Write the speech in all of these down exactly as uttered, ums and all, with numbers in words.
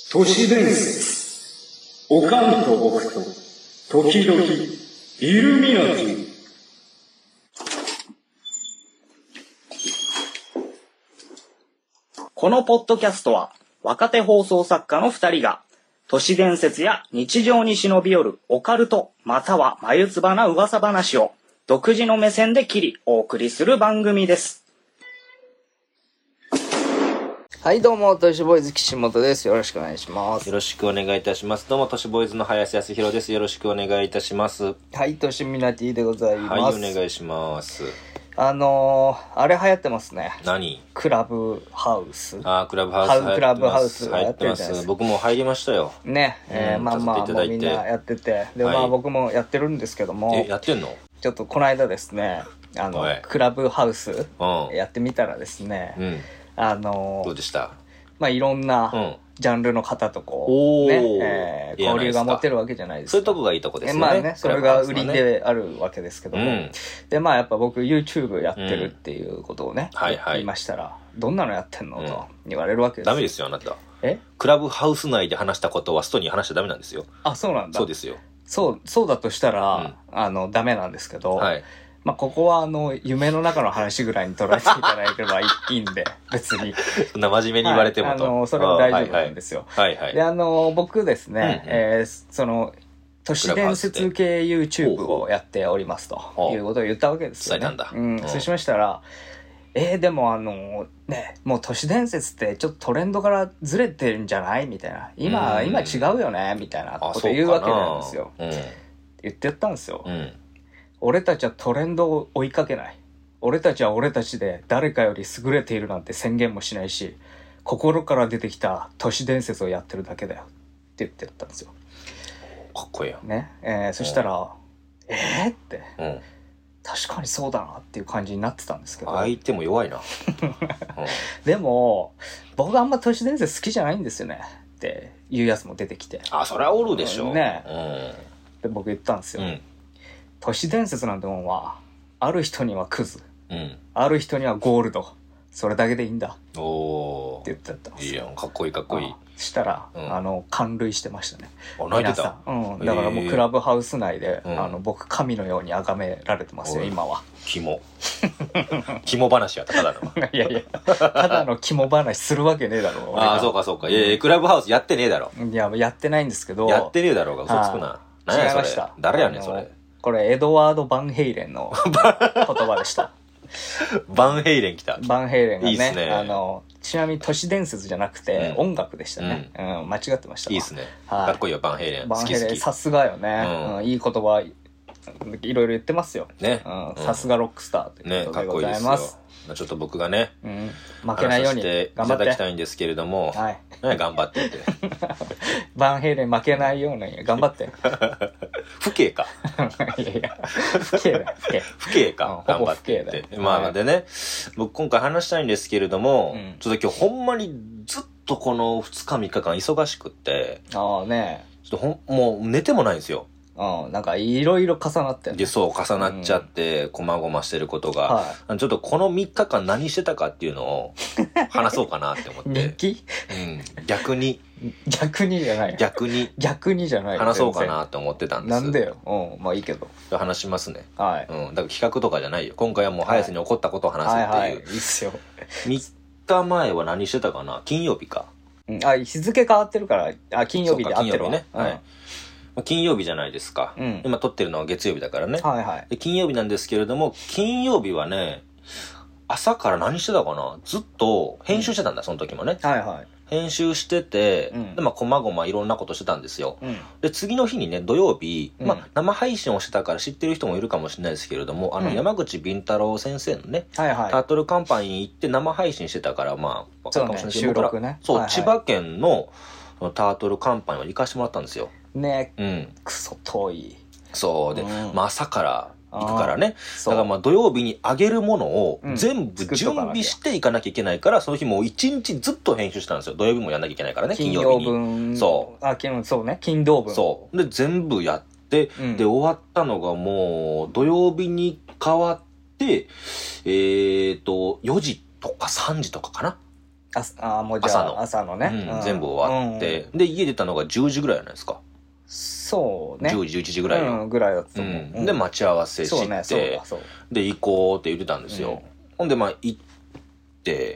都市伝説。おかんと僕と時々イルミナティ。 このポッドキャストは若手放送作家のふたりが都市伝説や日常に忍び寄るオカルトまたは眉唾な噂話を独自の目線で切りお送りする番組です。はいどうも、都市ボーイズ岸本です。よろしくお願いします。 よろしくお願いいたします。どうも都市ボーイズの林康弘です。よろしくお願いいたします。 はい、都市ミナティでございます。 はい、お願いします。 あのー、あれ流行ってますね。 何？ クラブハウス。 あー、クラブハウス流行ってます。 クラブハウス流行ってます。僕も入りましたよ。 ね、えー、 うん、 まあまあ、もうみんなやってて。で、はい、まあ僕もやってるんですけども。 え、やってんの？ ちょっとこの間ですね、あの、クラブハウスやってみたらですね、 うん、 あのー、 どうでした？ まあいろんなジャンルの方とこう、ね、えー、交流が持てるわけじゃないですか。 そういうとこがいいとこですよね。 まあね、それが売りであるわけですけども、 うん、 でまあやっぱ僕 YouTube やってるっていうことをね、 うん、はいはい、 言いましたら、どんなのやってんの、うん、と言われるわけです。 ダメですよあなた。 え？ クラブハウス内で話したことは外に話しちゃダメなんですよ。 あ、そうなんだ。 そうですよ。 そうそうだとしたら、うん、あのダメなんですけど。はい。まあ、ここはあの夢の中の話ぐらいに捉えていただければいいんで別にそんな真面目に言われてもと、 はい、あのそれは大丈夫なんですよ。 はいはい、はいはい、であの僕ですね、うんうん、えー、その都市伝説系 YouTube をやっておりますということを言ったわけですよね。 伝えたんだ。 うん、そうしましたら、えー、でもあのね、もう都市伝説ってちょっとトレンドからずれてるんじゃないみたいな、今今違うよねみたいなことを言うわけなんですよ。うん、言ってやったんですよ。うん、俺たちはトレンドを追いかけない。俺たちは俺たちで誰かより優れているなんて宣言もしないし、心から出てきた都市伝説をやってるだけだよって言ってやったんですよ。 かっこいいよ。 ね、えー、そしたら、えーって、うん、確かにそうだなっていう感じになってたんですけど。 相手も弱いな。うん、 でも、僕あんま都市伝説好きじゃないんですよねっていうやつも出てきて。 あ、それはおるでしょ。 ね、 うん、 で僕言ったんですよ。うん、都市伝説なんてもんはある人にはクズ、うん、ある人にはゴールド、それだけでいいんだおって言ってたんですよ。 いいやん、かっこいいかっこいい。 したら、うん、あの感涙してましたね。 あ、泣いてた。 うん、だからもうクラブハウス内で、えー、あの僕神のように崇められてますよ今は。 肝肝話やったただのいやいやただの肝話するわけねえだろ。 ああそうかそうか。いやいやクラブハウスやってねえだろ。 いややってないんですけど。 やってねえだろうが嘘つくな。何やそれ。 違いました。 誰やねんそれ。 これエドワード・バンヘイレンの言葉でした。 バンヘイレン来た。 バンヘイレンがね、いいっすね。あのちなみに都市伝説じゃなくて、うん、音楽でしたね、うんうん。間違ってました。 いいっすね。はい、かっこいいよバンヘイレン。 バンヘイレンさすがよね、うんうん。いい言葉いろいろ言ってますよ。ね。さすがロックスターということでございます。 ね、ちょっと僕がね、うん、 負けないように頑張っていただきたいんですけれども、はい、ね、頑張ってってバンヘイレン負けないように頑張って不敬かいやいや不敬だよ不敬不敬か、うん、頑張ってってまあ、はい、でね僕今回話したいんですけれども、うん、ちょっと今日ほんまにずっとこのふつかみっかかん忙しくってああねちょっとほんもう寝てもないんですよ。 うん、なんかいろいろ重なってんね。 で、そう、重なっちゃって、こまごましてることが、はい、ちょっとこのみっかかん何してたかっていうのを話そうかなって思って。 日記？ うん。逆に。 逆にじゃない。 逆に。 逆にじゃない。 話そうかなって思ってたんです。 なんでよ。うん、まあいいけど。 話しますね。 はい。 うん。だから企画とかじゃないよ。今回はもう早瀬に起こったことを話すっていう。はいはいはい、いいっすよ。 みっかまえは何してたかな？金曜日か。 うん、あ、日付変わってるから、あ、金曜日で合ってるわ。 金曜日ね。うん、はい。金曜日じゃないですか、うん、今撮ってるのは月曜日だからね、 はいはい、 で金曜日なんですけれども金曜日はね朝から何してたかなずっと編集してたんだ、うん、その時もね、 はいはい、 編集してて、うん、でまあこまごまいろんなことしてたんですよ、うん、で次の日にね土曜日、うん、まあ生配信をしてたから知ってる人もいるかもしれないですけれども、あの山口敏太郎先生のね、はいはい、タートルカンパニーに行って生配信してたからまあそうね収録ねそう、 はいはい、 千葉県のタートルカンパニーを行かしてもらったんですよね、 うん、 クソ遠いそうで、うん、まあ朝から行くからねだからまあ土曜日にあげるものを全部準備していかなきゃいけないから、うん、その日もう一日ずっと編集したんですよ。土曜日もやんなきゃいけないからね金曜日に金曜分そうあ金そうね金土分そうで全部やって、うん、で終わったのがもう土曜日に変わってえーとよじとかさんじとかかなああ、もうじゃあ、朝の。朝のね、 うんうん。全部終わって、うん。で、家出たのがじゅうじぐらいじゃないですか。 そうね。 じゅうじ、じゅういちじぐらいよ。 うん、ぐらいだったと思う。 うん、で、待ち合わせして、そうね、そうそうで、行こうって言ってたんですよ。うん、ほんで、まあ、行って、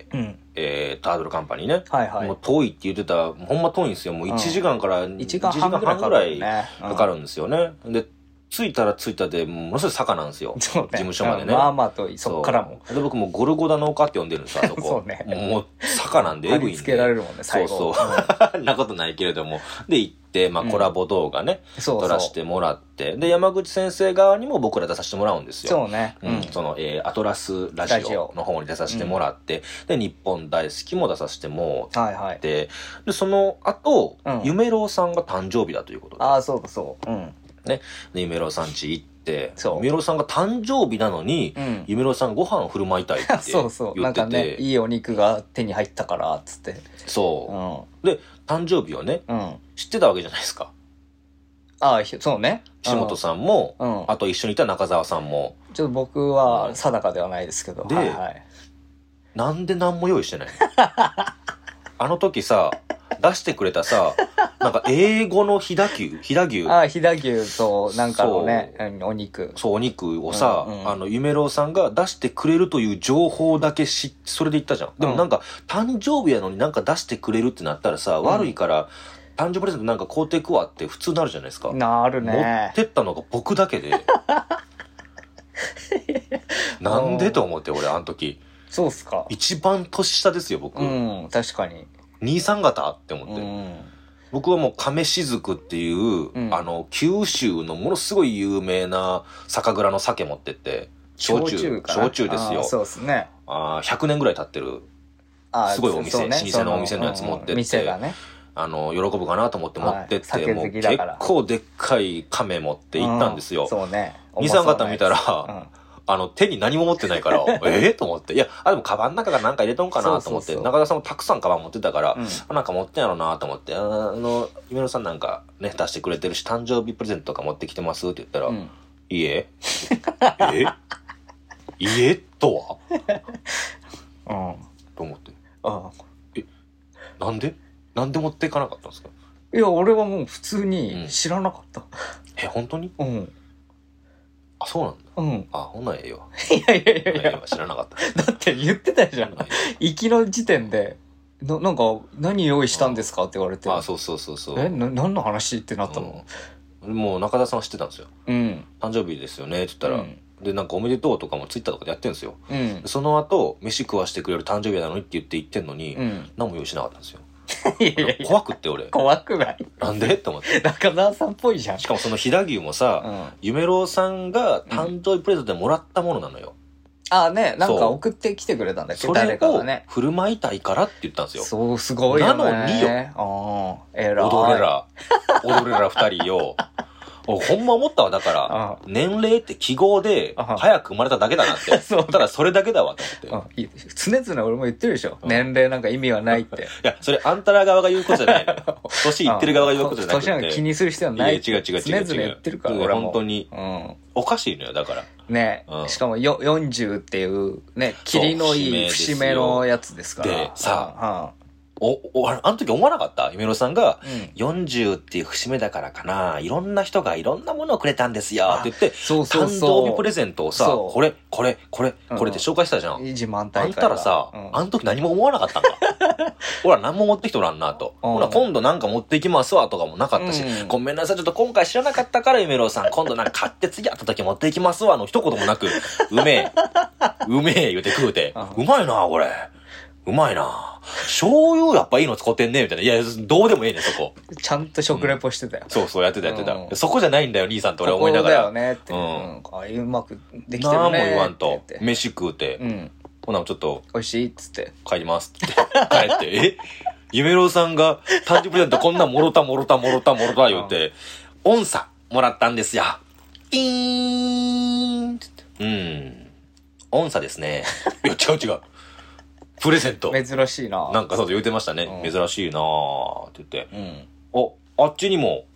うん、えー、タートルカンパニーね。はいはい。もう遠いって言ってた、ほんま遠いんですよ。もういちじかんからいちじかんはんぐらいかかるんですよね。うん、で、着いたら着いたで、ものすごい坂なんですよ。そうね。事務所までね。 まあまあ遠い、そっからも。 で、僕もゴルゴダの丘って呼んでるんですよ、あそこ。そうね。もう坂なんでエグいんで。 つけられるもんね、最後。 そうそう。んなことないけれども。で、行って、まあコラボ動画ね、うん、撮らせてもらって、で、山口先生側にも僕ら出させてもらうんですよ。 そうね。 うん。その、えー、アトラスラジオの方に出させてもらって、うん、で、日本大好きも出させてもらって、はいはい、で、その後、うん、夢郎さんが誕生日だということで。 ああ、そうだそう。うん。 ね。で、夢郎さん家行って、夢郎さんが誕生日なのに、うん、夢郎さんご飯を振る舞いたいって言ってて。 そうそう。なんかね、いいお肉が手に入ったから、つって。 そう。うん、で、誕生日をね、うん、知ってたわけじゃないですか。 ああ、そうね。 岸本さんも、うん、あと一緒にいた中澤さんも。 ちょっと僕は定かではないですけど。 で、 はいはい、 なんで何も用意してないのあの時さ、出してくれたさ、なんか英語の飛騨牛飛騨牛ああ、飛騨牛と、なんかのね、お肉。 そう、お肉をさ、うんうん、あの、夢郎さんが出してくれるという情報だけ知それで言ったじゃん。でもなんか、誕生日やのになんか出してくれるってなったらさ、うん、悪いから、誕生日プレゼントなんか買うていくわって普通なるじゃないですか。 なるね。 持ってったのが僕だけで。なんでと思って、俺、あの時。 そうっすか。 一番年下ですよ、僕。 うん、確かに。 兄さん方って思って。うん、僕はもう亀雫っていう、うん、あの、九州のものすごい有名な酒蔵の酒持ってって、焼酎、焼酎、焼酎ですよ。 そうですね。 あひゃくねんぐらい経ってる、すごいお店、ね、老舗のお店のやつ持ってって、 店がね。 あの、喜ぶかなと思って持ってって、はい、もう結構でっかい亀持って行ったんですよ。 うん、そうね。 兄さん方見たら、うんあの、手に何も持ってないから、ええと思って。いや、あ、でも、カバンの中からなんか入れとんかなと思って、中田さんもたくさんカバン持ってたから、うん、なんか持ってんやろうなと思って、あの、夢野さんなんかね、出してくれてるし、誕生日プレゼントとか持ってきてますって言ったら、うん、いいええいいえとはうん。と思って。ああ。え、なんでなんで持っていかなかったんですか？ いや、俺はもう普通に知らなかった。うん、 え、本当に？ うん。 あ、そうなんだ。 うん。 あ、ほんなんええよ。 いやいやいやいや。 知らなかった。 だって言ってたじゃん。行きの時点で、な、なんか、何用意したんですかって言われて。 あ、そうそうそうそう。 え、な、何の話ってなったの、 うん、もう中田さんは知ってたんですよ。 うん。 誕生日ですよねって言ったら、うん、で、なんかおめでとうとかもツイッターとかでやってるんですよ。 うん。 その後、飯食わしてくれる誕生日なのにって言って言ってんのに、うん、何も用意しなかったんですよ。 いやいやいや怖くって俺。 怖くないなんでって思って。 中澤さんっぽいじゃん。 しかもその飛騨牛もさ、うん、夢郎さんが誕生日プレゼントでもらったものなのよ。 うん、ああね、なんか送ってきてくれたんだっけ、誰かがね。 振る舞いたいからって言ったんですよ。 そう、すごいよね。 なのによ。 ああ、えらい。 踊れら、踊れら二人よ。ほんま思ったわ、だから、年齢って記号で、早く生まれただけだなって。そうただそれだけだわ、と思って。 常々俺も言ってるでしょ。年齢なんか意味はないって。いや、それあんたら側が言うことじゃないの。年いってる側が言うことじゃなくて。 年なんか気にする必要はない。 いや、違う違う違う。 常々言ってるから、俺も。 本当に。おかしいのよ、だから。 ね、しかもよよんじゅうっていう、ね、霧のいい節目のやつですから。 で、さ、お、お、あの時思わなかった？夢野さんが、うん、よんじゅうっていう節目だからかな、いろんな人がいろんなものをくれたんですよって言って、そうそうそう誕生日プレゼントをさ、これ、これ、これ、これって紹介したじゃん。 自慢大会。 あんたらさ、うん、あの時何も思わなかったんか。ほら、何も持ってきとらんなと。ほら、今度なんか持っていきますわとかもなかったし、うん、ごめんなさい、ちょっと今回知らなかったから夢野さん、今度なんか買って次会った時持っていきますわの一言もなく、うめえ、うめえ言うて食うて、うまいな、これ。うまいな醤油やっぱいいの使ってんねみたいな。いや、どうでもいいね、そこ。 ちゃんと食レポしてたよ。 うん、そうそう、やってたやってた、うん。そこじゃないんだよ、兄さんって俺思いながら。 そこだよねって。うん。ああいううまくできてるね。 なんも言わんと。飯食うて。 うん。 ほな、ちょっと。 美味しいっつって。 帰りますって。帰って。え夢郎さんが誕生日プレゼントこんなもろたもろたもろたもろた言うて、音叉もらったんですよ。ピーンって。うん。音叉ですね。いや、違う違う。プレゼント。 珍しいな。 なんかそう言ってましたね。うん、珍しいなーって言って。 うん。 お、あっちにも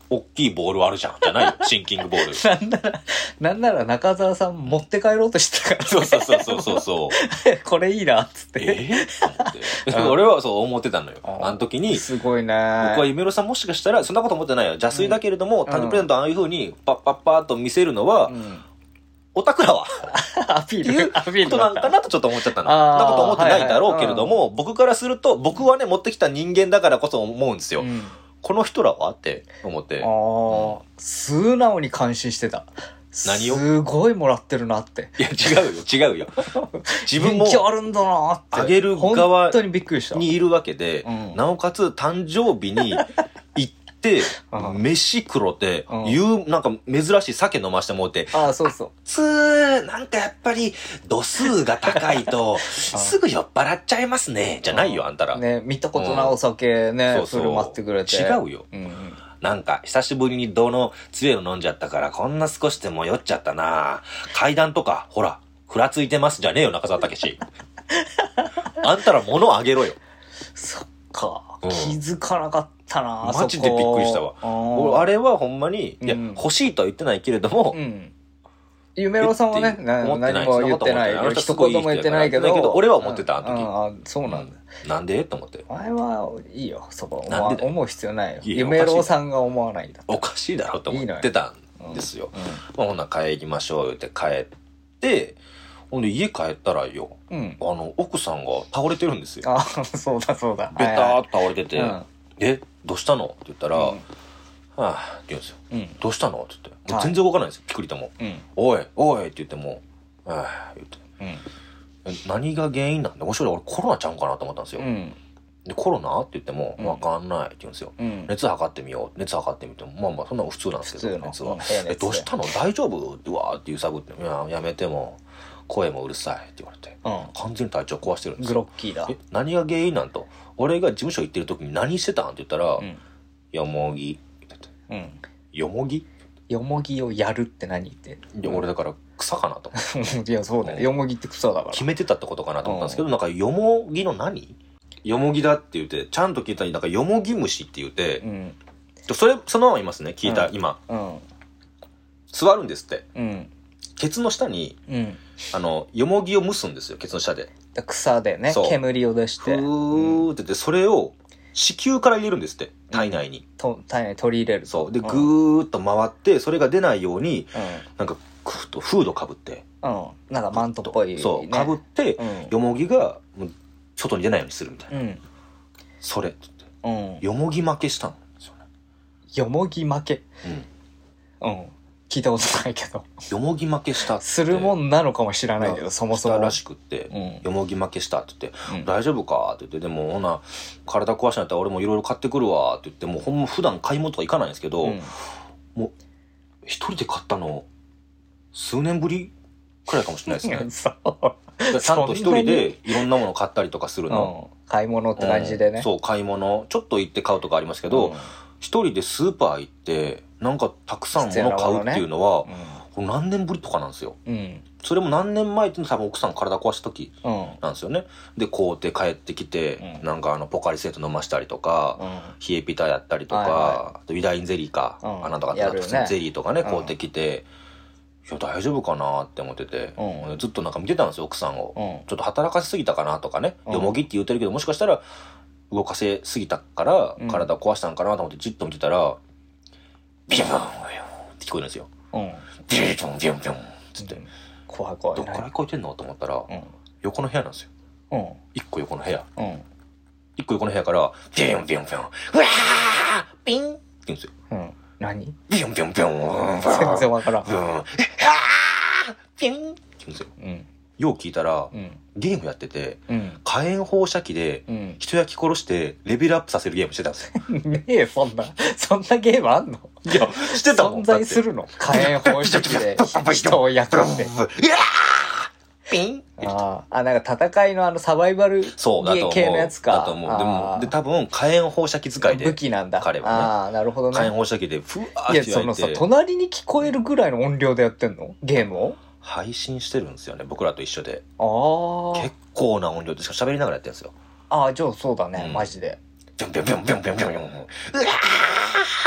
大きいボールあるじゃんじゃないシンキングボールなんならなんなら中澤さん持って帰ろうとしてたから、ね、 そうそうそうそうそうそうこれいいなっつってえー、と思って俺はそう思ってたのよ。あの時にすごいね。 僕は夢郎さんもしかしたらそんなこと思ってないよ、邪推だけれども、うん、誕生日プレゼントああいう風にパッパッパーと見せるのは、うんオタクらはアピールっていうことなんかなとちょっと思っちゃったの。そんなこと思ってないだろうけれども、はいはい、僕からすると僕はね持ってきた人間だからこそ思うんですよ、うん、この人らはって思って、 ああ、うん、素直に感心してた。 何をすごいもらってるなって。 いや違うよ違うよ自分も人気あるんだなって、 あげる側本当にびっくりしたにいるわけで、うん、なおかつ誕生日に行って飯黒っていうなんか珍しい酒飲ましてもうて、 ああそうそう、 つーなんかやっぱり度数が高いとすぐ酔っ払っちゃいますねじゃないよあんたらね、見たことないお酒ね、うん、振る舞ってくれて。 違うよ、うんうん、なんか久しぶりにどの強いの飲んじゃったからこんな少しでも酔っちゃったな、階段とかほらふらついてますじゃねえよ中澤武史あんたら物あげろよ。 そっか、うん、気づかなかったな。 マジでびっくりしたわ。俺あれはほんまに、いや、うん、欲しいとは言ってないけれども、うん、 夢郎さんはね何も言ってない、一言も言ってないけど俺は思ってたあの時。 ああそうなんだ、 うん、なんでと思って。 あれはいいよそこなんで思う必要ないよ。夢郎さんが思わないんだ。 おかしいだろうと思ってたんですよ。いい、うんうん、まあ、ほんなら帰りましょうって帰ってほんで家帰ったらよ、うん、あの奥さんが倒れてるんですよ。 あそうだそうだ、 ベターっと倒れてて、はいはい、えどうしたのって言ったら、うん、はあって言うんですよ、うん、どうしたのって言って、はい、全然動かないんですよピクリとも、うん、おいおいって言ってもはあ言って、うん、何が原因なんだ、もしろ俺コロナちゃうんかなと思ったんですよ、うん、でコロナって言っても分かんないって言うんですよ、うん、熱測ってみよう熱測ってみてもまあまあそんなの普通なんですけど熱は、うん、えどうしたの大丈夫ってわーって揺さぶっていややめても声もうるさいって言われて、うん、完全に体調壊してるんですよ。 グロッキーだ。 え何が原因なんと、俺が事務所行ってる時に何してたんって言ったら、うん、よもぎって言って、うん、よもぎよもぎをやるって何って。 いや俺だから草かなと思って。 いやそうだよ、うん、よもぎって草だから決めてたってことかなと思ったんですけど、うん、なんかよもぎの何よもぎだって言ってちゃんと聞いたらなんかよもぎ虫って言って、うん、それそのままいますね聞いた、うん、今、うん、座るんですって、うん、ケツの下に、うん、あのよもぎを蒸すんですよケツの下で。 草でね煙を出してふーって言って、それを子宮から入れるんですって体内に、うん、 と体内に取り入れる。 そうで、うん、ぐーっと回ってそれが出ないように、うん、なんかクッとフードかぶって、 うん、なんかマントっぽい、ね、 そうかぶって、うん、よもぎが外に出ないようにするみたいな、うん、それって言って、うん、よもぎ負けしたんですよね。 よもぎ負け、うん、うん、聞いたことないけどよもぎ負けしたってするもんなのかもしれないけど、そもそもらしくって、うん、よもぎ負けしたって言って、うん、大丈夫かって言って、でもほな体壊しになったら俺もいろいろ買ってくるわって言って、もうほんま普段買い物とか行かないんですけど、うん、もう一人で買ったの数年ぶりくらいかもしれないですねちゃんと一人でいろんなもの買ったりとかするの、 うん、買い物って感じでね、 うん、そう買い物ちょっと行って買うとかありますけど、うん、一人でスーパー行ってなんかたくさん物買うっていうのは、ね、うん、何年ぶりとかなんですよ、うん、それも何年前っていうのは多分奥さん体壊した時なんですよね、うん、で買うて帰ってきて、うん、なんかあのポカリセット飲ましたりとか、うん、冷えピタやったりとか、はいはい、ウィダインゼリーか、うん、あなんとかってゼリーとかね買うてきて、いや大丈夫かなって思ってて、うん、ずっとなんか見てたんですよ奥さんを、うん、ちょっと働かせすぎたかなとかね、うん、よもぎって言ってるけどもしかしたら動かせすぎたから体壊したんかなと思ってじっと見てたら、ビューンって聞こえるんですよ、うん、ビューンビューンビューンつって、うん、 怖い怖い、 どっから聞こえてんのと思ったら、うん、横の部屋なんですよ、うん、一個横の部屋、うん、一個横の部屋からビューンビューンビューンうわーピンって言うんですよ、うん、 何ビュンビュンビュン全然わからん。 ビュンピンって言うんですよ、うん、よう聞いたら、うん、ゲームやってて、うん、火炎放射器で人焼き殺してレベルアップさせるゲームしてたんですよねえそんなそんなゲームあんの。 いやしてたもん。 存在するの火炎放射器で人を焼くって。ピンああ、なんか戦いのあのサバイバル系のやつか。 だと思う。だと思う。でも、で、多分火炎放射器使いで。 武器なんだ。 彼はね。 ああ、なるほどね。 火炎放射器でふわーって焼いて。いや、そのさ、 隣に聞こえるぐらいの音量でやってんのゲームを配信してるんですよね、僕らと一緒で。ああ。結構な音量でしか喋りながらやってるんですよ。ああ、じゃあそうだね、うん、マジで。 ビョンビョンビョンビョンビョンビョンビョン。うわー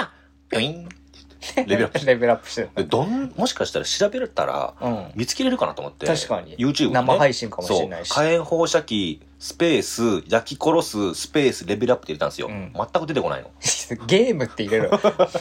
ピョインってレベルアップしてレベルアップしてる。どん、もしかしたら調べたら、見つけれるかなと思って。 確かに。 YouTube ね。 生配信かもしれないし。 そう。火炎放射器、スペース、焼き殺す、スペース、レベルアップって入れたんですよ。うん、全く出てこないの。 ゲームって入れる。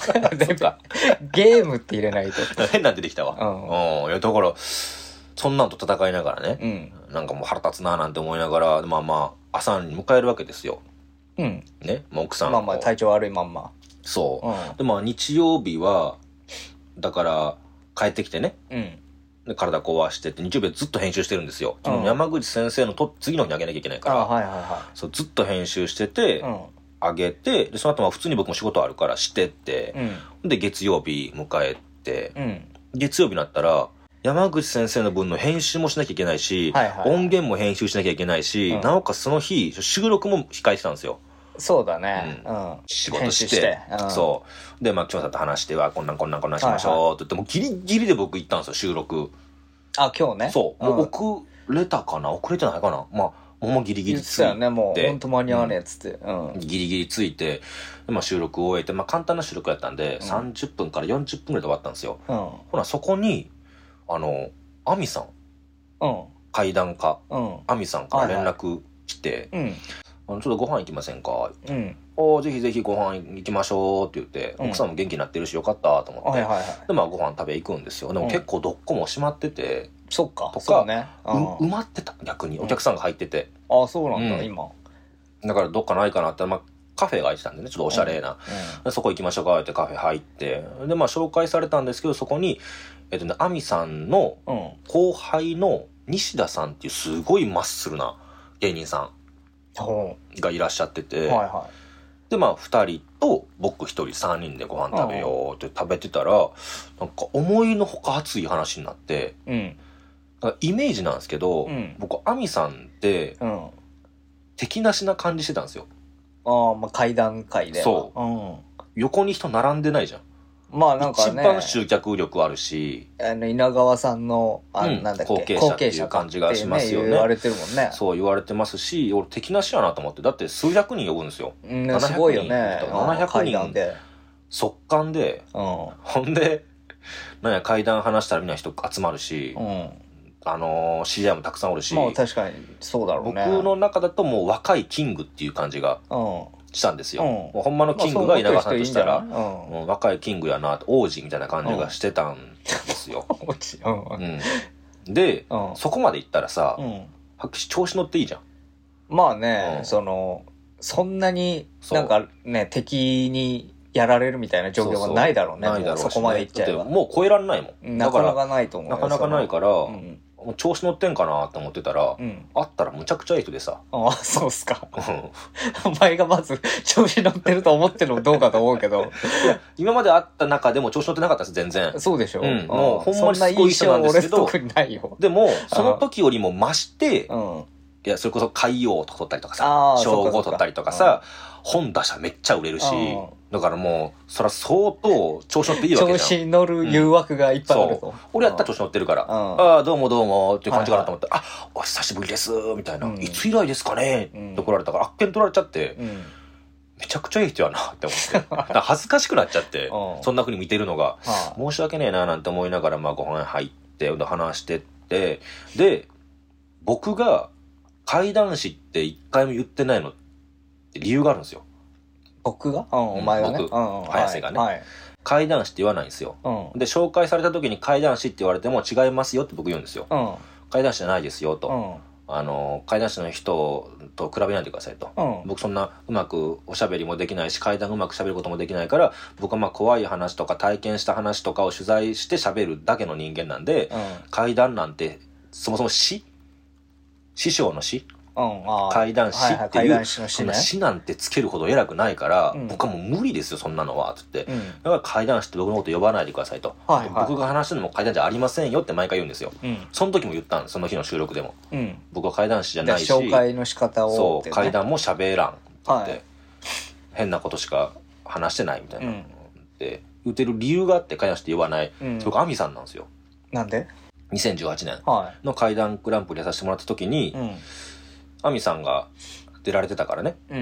ゲームって入れないと。 変なん出てきたわ。うん。うん。いや、だから、そんなんと戦いながらね、うん、なんかもう腹立つなーなんて思いながら、まあまあ、朝に迎えるわけですよ。うん。ね。まあ、奥さん。 まあまあ、体調悪いまんま。 そう。うん、で、まあ、日曜日は、だから、帰ってきてね。うん。で、体壊してって、日曜日はずっと編集してるんですよ。うん、山口先生のと次の日にあげなきゃいけないから。 あ、はいはいはい。 そう、ずっと編集してて、うん、あげて、で、その後まあ普通に僕も仕事あるからしてって、うん、で、月曜日迎えて、うん、月曜日になったら、山口先生の分の編集もしなきゃいけないし、はいはいはい、音源も編集しなきゃいけないし、うん、なおかつその日、収録も控えてたんですよ。 そうだね。 うん。仕事して。して、うん、そう。で、まあ、今日さんと話しては、こんなんこんなんこんなんしましょうって言って、もうギリギリで僕行ったんですよ、収録。 あ、今日ね。 そう。もう遅れたかな遅れてないかなまあ、ほんまギリギリついて。 言ってたよね、もう。ほんと間に合わねえっつって。うん。 ギリギリついて、まあ、収録を終えて、まあ、簡単な収録やったんで、うん、さんじゅっぷんからよんじゅっぷんぐらいで終わったんですよ。うん。ほら、そこに、あの、アミさん。うん。怪談家。うん。アミさんから連絡来て、はいはい、うん。あのちょっとご飯行きませんかうん。おぜひぜひご飯行きましょうって言って、うん、奥さんも元気になってるしよかったと思って、はいはいはい、で、まあご飯食べ行くんですよ。でも結構どっこも閉まってて、 うん、そっか。 とか、ね、うん、埋まってた、逆に。お客さんが入ってて。 うん、あ、そうなんだ、うん、今。 だからどっかないかなって、まあカフェが開いてたんでね、ちょっとおしゃれな。うんうん、そこ行きましょうかってカフェ入って、で、まあ紹介されたんですけど、そこに、えっとね、アミさんの後輩の西田さんっていうすごいマッスルな芸人さん。がいらっしゃってて、はいはい、でまあふたりと僕ひとりさんにんでご飯食べようって食べてたら、なんか思いのほか熱い話になって、うん、イメージなんですけど、うん、僕アミさんって、うん、敵なしな感じしてたんですよ。 ああ、まあ階段階でそう、うん、横に人並んでないじゃん。 まあなんかね、 一番集客力あるし、 あの稲川さんのあ、うん、なんだっけ、 後継者っていう感じがしますよね。 言われてるもんね。 そう言われてますし、俺敵なしやなと思って、だって数百人呼ぶんですよ。 うん、すごいよね。 ななひゃくにんで速乾で、うん、ほんでなんや階段話したらみんな人集まるし、うん、あのー、知り合いもたくさんおるし、 まあ確かにそうだろうね。 僕の中だともう若いキングっていう感じが。うんしたんですよ、うん、もうほんまのキングが稲川さんとしたら、まあ、うん、若いキングやな王子みたいな感じがしてたんですよ、 王子、うんうん、で、うん、そこまでいったらさ、うん、はっきり調子乗っていいじゃん。 まあね、うん、そのそんなになんかね敵にやられるみたいな状況はないだろうね。 そうそうないだろうし、ね、 そこまでいっちゃえばもう超えられないもん。 なかなかないと思う。 なかなかないから、うん、もう調子乗ってんかなって思ってたら、うん、会ったらむちゃくちゃいい人でさ。 ああ、そうっすか。お前がまず調子乗ってると思ってるのどうかと思うけど。 いや、今まで会った中でも調子乗ってなかったです、全然。 そうでしょ。 うん、もうほんまにすごい人なんですけど、 特にないよ。 でも、その時よりも増して、うん、いや、それこそ海洋とか取ったりとかさ、称号取ったりとかさ、本出しためっちゃ売れるし、だからもう、そら相当調子乗っていいわけじゃん。 調子乗る誘惑がいっぱいあると。うん、 俺やったら調子乗ってるから、うん、ああ、どうもどうもっていう感じかなと思って、はいはい、あ、お久しぶりです、みたいな、うん、いつ以来ですかね、うん、って来られたから、あっけん取られちゃって、うん、めちゃくちゃいい人やなって思って。恥ずかしくなっちゃって、うん、そんな風に見てるのが、申し訳ねえななんて思いながら、まあご飯入って、話してって、で、僕が怪談師って一回も言ってないのって理由があるんですよ。 僕が、うん、お前がね。 僕、うん、早瀬がね、はい。怪談師って言わないんですよ、うん。で、紹介された時に怪談師って言われても違いますよって僕言うんですよ。うん、怪談師じゃないですよと。うん、あの、怪談師の人と比べないでくださいと。うん、僕そんなうまくおしゃべりもできないし、怪談うまくしゃべることもできないから、僕はまあ怖い話とか体験した話とかを取材してしゃべるだけの人間なんで、うん、怪談なんてそもそも死師匠の死うん、怪談師っていう、そんな師なんてつけるほど偉くないから、うん、僕はもう無理ですよそんなのはつって、うん、だから怪談師って僕のこと呼ばないでくださいと、はいはい、僕が話してるのも怪談じゃありませんよって毎回言うんですよ、うん、その時も言ったんです、その日の収録でも、うん、僕は怪談師じゃないし紹介の仕方を、 そう、ね、怪談も喋らんって言って、はい、変なことしか話してないみたいな、うん、で言ってる理由があって怪談師って言わない、うん、それが亜美さんなんですよ。 なんでにせんじゅうはちねんの怪談グランプリやさせてもらった時に、うん、亜美さんが出られてたからね、うん、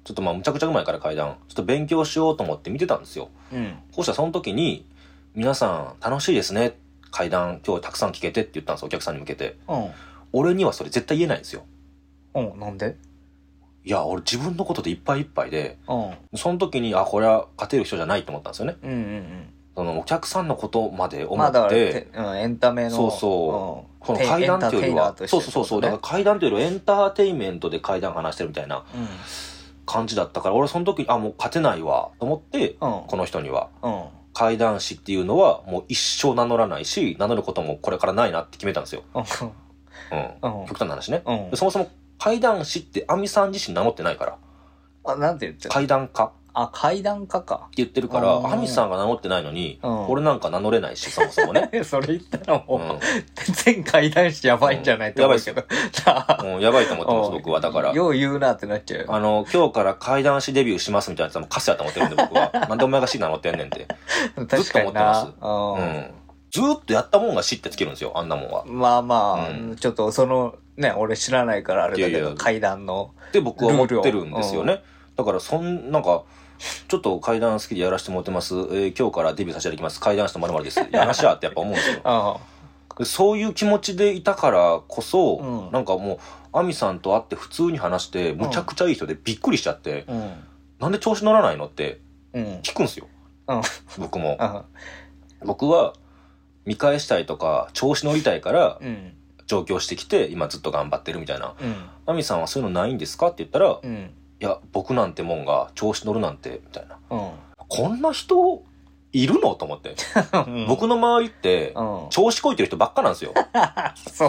ちょっとまあむちゃくちゃ前から階段ちょっと勉強しようと思って見てたんですよ、うん、こうしたらその時に皆さん楽しいですね階段今日たくさん聞けてって言ったんですお客さんに向けて、うん、俺にはそれ絶対言えないんですよ。 うん、なんで？ いや俺自分のことでいっぱいいっぱいで、うん、その時にあこれは勝てる人じゃないと思ったんですよね、うんうんうん、そのお客さんのことまで思って、まあうん、エンタメのそうそう、うん、この階段っていうよりは、ね、そうそうそうだから階段というよりエンターテインメントで階段話してるみたいな感じだったから、俺その時にあもう勝てないわと思って、うん、この人には、うん、階段師っていうのはもう一生名乗らないし名乗ることもこれからないなって決めたんですよ、うんうん、極端な話ね、うん、そもそも階段師って亜美さん自身名乗ってないから。 あ、なんて言ってる？ 階段家あ、階段家か。 って言ってるから、亜美さんが名乗ってないのに、うん、俺なんか名乗れないし、そもそもね。 それ言ったらもう、うん、全階段師やばいんじゃないって思うけど。 うん、やばいと思ってます、僕は。だから。 よう言うなってなっちゃうよ。 あの、今日から階段師デビューしますみたいなやつはもうカスやと思ってるんで、僕は。なんでお前が師名乗ってんねんって。ずっと思ってます。うん。ずーっとやったもんが師ってつけるんですよ、あんなもんは。 まあまあ、うん、ちょっとその、ね、俺知らないからあれだけど、階段の。 って僕は思ってるんですよね。うん、だから、そん、なんか、ちょっと階段好きでやらせてもらってます。えー、今日からデビューさせていただきます。階段師のまるまるです。やらしゃってやっぱ思うんですよ。ああそういう気持ちでいたからこそ、うん、なんかもう、亜美さんと会って普通に話して、むちゃくちゃいい人でびっくりしちゃって、うん、なんで調子乗らないのって聞くんですよ。うん、僕も。僕は、見返したいとか、調子乗りたいから、上京してきて、今ずっと頑張ってるみたいな。亜美、うん、さんはそういうのないんですかって言ったら、うんいや、僕なんてもんが調子乗るなんて、みたいな。うん、こんな人、いるのと思って。うん、僕の周りって、うん、調子こいてる人ばっかなんですよ。 そう。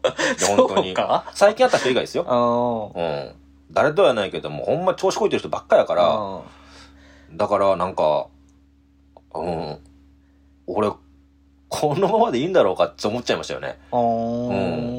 本当に。最近会った人以外ですよ。うん。誰とはないけども、ほんま調子こいてる人ばっかやから、だからなんか、うん、俺、このままでいいんだろうかって思っちゃいましたよね。うん。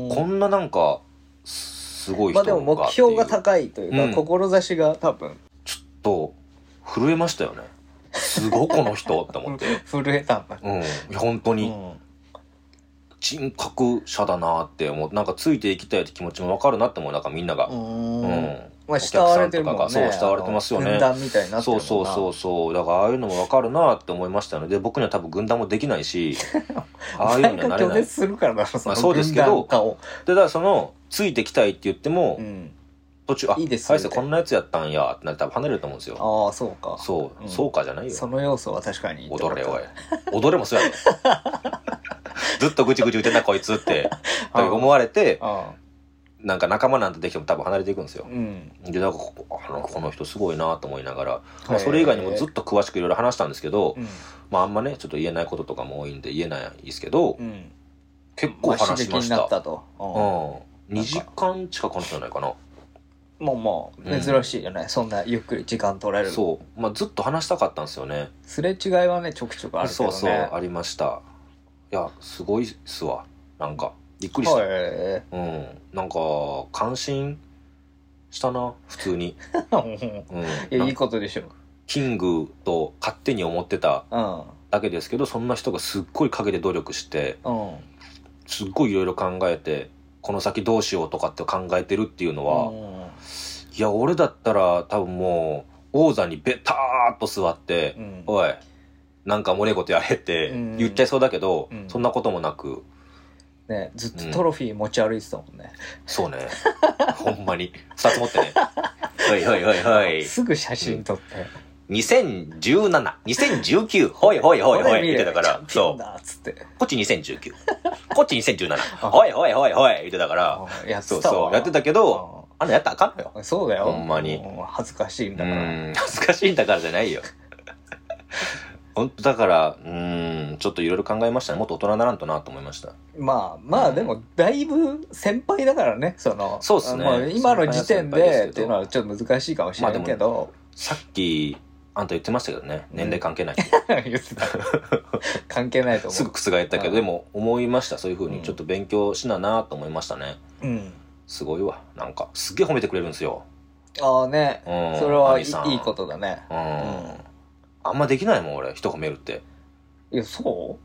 こんななんか、すごい人がまあでも目標が高いというか、うん、志が多分ちょっと震えましたよね。すごいこの人って思って震えたんだ。 うんいや本当に、うん、人格者だなって思う。なんかついていきたいって気持ちも分かるなって思う。なんかみんながうん、うんまあ、慕われてるもんね。 そう慕われてますよね。 軍団みたいになってるもんな。 そうそうそうそうだからああいうのも分かるなって思いましたよね。で僕には多分軍団もできないしああいうのにはなれない。 するからだろその軍団化を、まあ、 そうですけどでだからそのついてきたいって言っても、うん、途中あいいですよ、ね、こんなやつやったんやってなって多分離れると思うんですよ。 ああそうかそう、うん、そうかじゃないよ。 その要素は確かに踊れおい踊れもそうやろずっとぐちぐち言ってんなこいつって思われてああなんか仲間なんてできても多分離れていくんですよ、うん、でなんかあのこの人すごいなと思いながら、まあ、それ以外にもずっと詳しくいろいろ話したんですけど、うん、まああんまねちょっと言えないこととかも多いんで言えないですけど、うん、結構話しました、まあ、刺激になったと、うん、にじかん近く話したんじゃないかな。 まあまあ珍しいよね、うん、そんなゆっくり時間取られる。 そう、まあ、ずっと話したかったんですよね。 すれ違いはねちょくちょくあるけどね。 そうそうありました。いやすごいっすわなんかびっくりした、うん、なんか感心したな普通に、 うん、いやいいことでしょ。 キングと勝手に思ってただけですけど、うん、そんな人がすっごい陰で努力して、うん、すっごいいろいろ考えてこの先どうしようとかって考えてるっていうのは、うん、いや俺だったら多分もう王座にベターっと座って、うん、おいなんか漏れ事やれって言っちゃいそうだけど、うん、そんなこともなくね、ずっとトロフィー持ち歩いてたもんね、 うん、そうねほんまにふたつ持ってねはいはいはいはいすぐ写真撮って、 うん、にせんじゅうなな、にせんじゅうきゅうほいほいほいほい言ってたからそうっつってこっちにせんじゅうきゅうこっちにせんじゅうななほいほいほいほい言ってたからやってたそうそうやってたけどあのやったらあかんのよ。 そうだよほんまに恥ずかしいんだから。 うん恥ずかしいんだからじゃないよ本当だからうーんちょっといろいろ考えましたね。もっと大人ならんとなと思いました。 まあまあ、うん、でもだいぶ先輩だからねそのそうですね、 まあ、今の時点でっていうのはちょっと難しいかもしれないけど、まあ、 さっきあんた言ってましたけどね年齢関係ない、 うん、言ってた関係ないと思う。 すぐ覆ったけど、うん、でも思いました。そういう風にちょっと勉強しななと思いましたね、うん、すごいわ。なんかすっげえ褒めてくれるんですよ。 ああね、うん、それはいいことだね。うん、うんあんまできないもん俺人褒めるって。 いやそ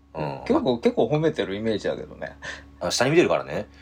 うん、結構、ま、結構褒めてるイメージだけどね。 あ、下に見てるからね。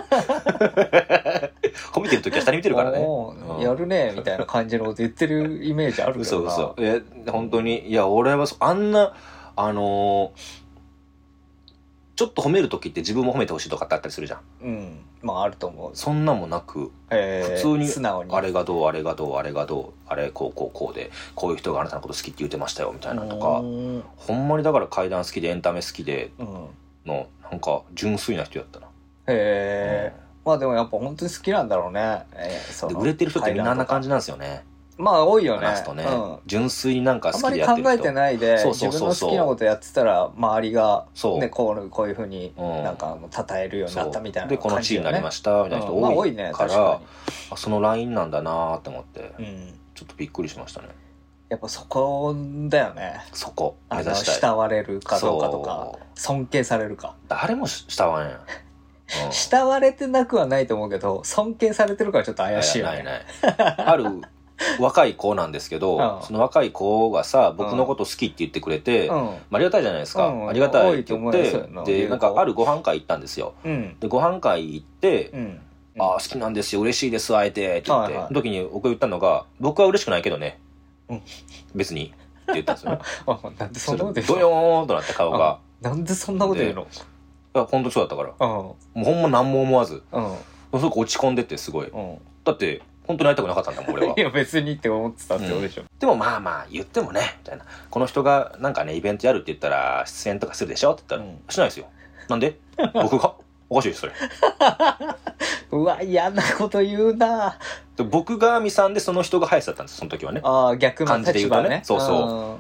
褒めてるときは下に見てるからね。 うん、やるねみたいな感じのこと言ってるイメージあるけどな。 嘘嘘。え、本当に、いや、俺はあんな、あのー、ちょっと褒めるときって自分も褒めてほしいとかってあったりするじゃん。 うん。まああると思う。 そんなもなく、普通に、素直にあれがどう、あれがどう、あれがどう、あれ、こうこうこうで、こういう人があなたのこと好きって言ってましたよ、みたいなとか、ほんまにだから怪談好きでエンタメ好きで、の、なんか純粋な人やったな。 へえ、うん。まあでもやっぱ本当に好きなんだろうね。 えー、その売れてる人ってみんなあんな感じなんですよね。 まあ多いよね。 ね、うん、純粋になんか好きでやってる人。 あんまり考えてないで、そうそうそうそう、自分の好きなことやってたら、周りが、ね、こう、こういうふうに、なんか、称えるようになったみたいな感じ、ね。で、 この地位になりました、みたいな人多いから、うん、まあ多いね、確かに。そのラインなんだなーって思って、うん、ちょっとびっくりしましたね。 やっぱそこだよね。 そこ。 目指したい。慕われるかどうかとか、尊敬されるか。 誰も慕わんやん。 うん、慕われてなくはないと思うけど、尊敬されてるからちょっと怪しいよね。 ないない。ある若い子なんですけど、うん、その若い子がさ、僕のこと好きって言ってくれて、うん、まあ、ありがたいじゃないですか。うん、ありがたいって言って、で、なんかあるご飯会行ったんですよ。うん、で、ご飯会行って、うん、ああ、好きなんですよ、嬉しいです、会えて、って言って、はいはい、その時に僕言ったのが、僕は嬉しくないけどね。うん、別に。って言ったんですよ。 なんでそんなこと言うの？ ドヨーンとなって顔が。 なんでそんなこと言うの？ いや、ほんとそうだったから。もうほんま何も思わず。すごく落ち込んでて、すごい。だって、本当に会いたくなかったんだもん、俺は。 いや、別にって思ってたってことでしょ、うん。 でもまあまあ、言ってもね、みたいな。この人がなんかね、イベントやるって言ったら、出演とかするでしょって言ったら、うん、しないですよ。なんで僕がおかしいです、それ。 うわ、嫌なこと言うな。 で僕が亜美さんで、その人が林だったんです、その時はね。 ああ、逆の立場ね。ねそうそう。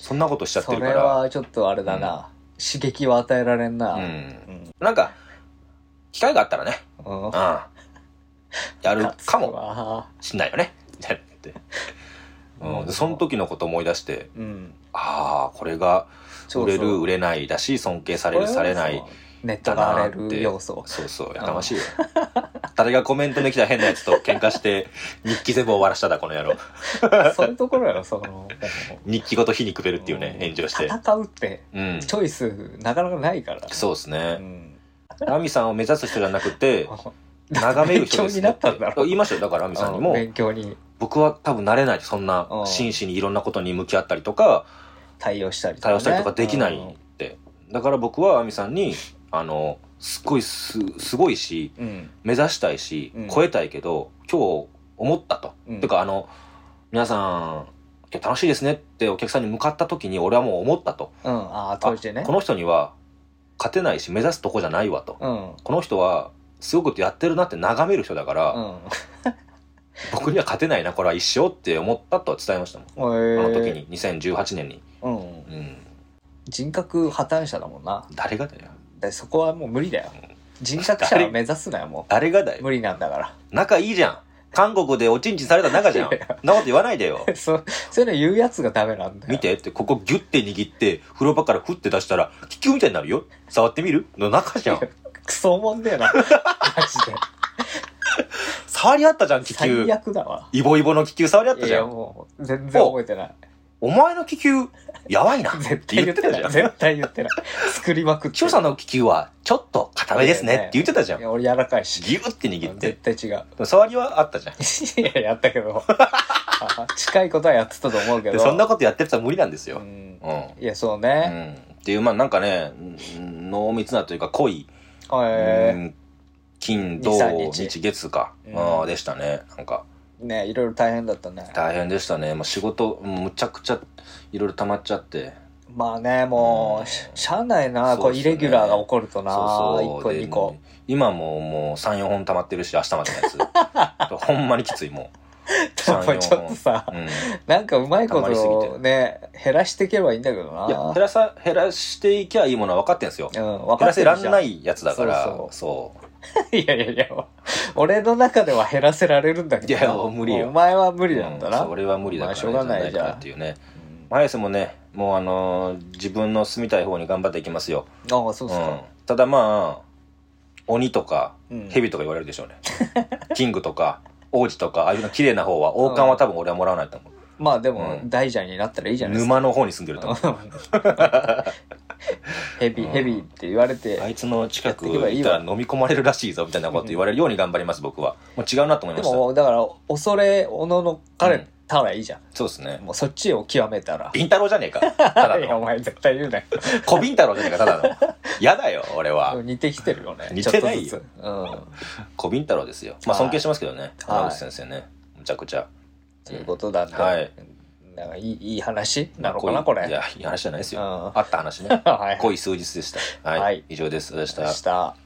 そんなことしちゃってるから。 それはちょっとあれだな。うん、刺激は与えられんな。うん。うん、 なんか、機会があったらね。うん。うんやるかもしんないよね。みたいなって。うん。で、その時のこと思い出して、うん、ああ、これが売れる、そうそう売れないだし、尊敬される、されない。 ネットが荒れる要素。 そうそう、やかましいよ。誰がコメントに来た変なやつと喧嘩して、日記全部終わらしただ、この野郎。 そういうところやろ、その。 日記ごと火にくべるっていうね、炎上して。 戦うって、チョイスなかなかないから。 そうですね。亜美さんを目指す人じゃなくて、眺める人ですね。勉強になったんだろう。言いましたよ。だから、亜美さんにも。 勉強に。 僕は多分慣れない。そんな、真摯にいろんなことに向き合ったりとか、 対応したりとか、ね。対応したりとかできないって。だから僕は亜美さんに、あの、すっごいす、すごいし、うん、目指したいし、うん、超えたいけど、今日思ったと。うん、てか、あの、皆さん、いや楽しいですねってお客さんに向かった時に俺はもう思ったと。 うん、ああ、当時ね。 この人には勝てないし、目指すとこじゃないわと。うん、この人は、すごくやってるなって眺める人だから、うん、僕には勝てないな、これは一生って思ったと伝えましたもん。えー、あの時に、にせんじゅうはちねんに。うんうん、 人格破綻者だもんな。 誰がだよ。 だそこはもう無理だよ。人格者を目指すなよ、もう。 誰がだよ。 無理なんだから。 仲いいじゃん。韓国でおちんちんされた仲じゃん。そんなこと言わないでよ。 そ、そういうの言うやつがダメなんだよ。 見てって、ここギュッて握って、風呂場からフッて出したら、気球みたいになるよ。触ってみるの中じゃん。 クソもんだよな。マジで。 触り合ったじゃん、気球。 最悪だわ。 イボイボの気球触り合ったじゃん。 いや、もう、全然覚えてない。 お前の気球、やばいな。 絶対言ってたじゃん。絶対言ってない。作りまくって。 キョさんの気球は、ちょっと硬めですねって言ってたじゃん。 いや、俺柔らかいし。 ギューって握って。 絶対違う。 触りはあったじゃん。 いや、やったけど。近いことはやってたと思うけど。 そんなことやってる人は無理なんですよ。うん。 いや、そうね。 うん。っていう、まあなんかね、濃密なというか濃い、金、土、日、月か。でしたね。なんか。 ね、いろいろ大変だったね。 大変でしたね。まあ、仕事むちゃくちゃいろいろ溜まっちゃって。 まあね、もう、うん、し, しゃあないな、こうイレギュラーが起こるとな、そうそういっこにこ。 今ももうさん、よん溜まってるし、明日までのやつ。ほんまにきついもう。でもちょっとさ、うん、なんかうまいことね、減らしていけばいいんだけどな。 いや、減らさ、減らしていきゃいいものは分かってんすよ。うん、分かってる。減らせらんないやつだから、そうそう。そういやいやいや、俺の中では減らせられるんだけど。 いや、無理よ。 お前は無理なんだな。 うん、俺は無理だから、ね。 まあ、しょうがないじゃん。 っていうね。早瀬もね、もうあのー、自分の住みたい方に頑張っていきますよ。 ああ、そうっすか。うん、 ただまあ、鬼とか、蛇とか言われるでしょうね。うん、キングとか、王子とか、ああいうの綺麗な方は、王冠は多分俺はもらわないと思う。 まあでも、大蛇になったらいいじゃないですか。沼の方に住んでると思う。 ヘビヘビって言われて、 あいつの近く行ったら飲み込まれるらしいぞみたいなこと言われるように頑張ります、僕は。もう違うなと思いました。 でもだから恐れおののかれたらいいじゃん、うん、 そうですね。 もうそっちを極めたらビンタロウじゃねえかただの。 いやお前絶対言うなよ小ビンタロウじゃねえかただの。やだよ俺は。 似てきてるよね。 似てないよ、うん、小ビンタロウですよ。まあ尊敬してますけどね、浜口先生ね、むちゃくちゃということなんで、 はい、 なんかいいいい話なのかなこれ。 いやいい話じゃないですよ、うん、あった話ねはい、濃い数日でした。はい、はい、以上です。ありがとうございました。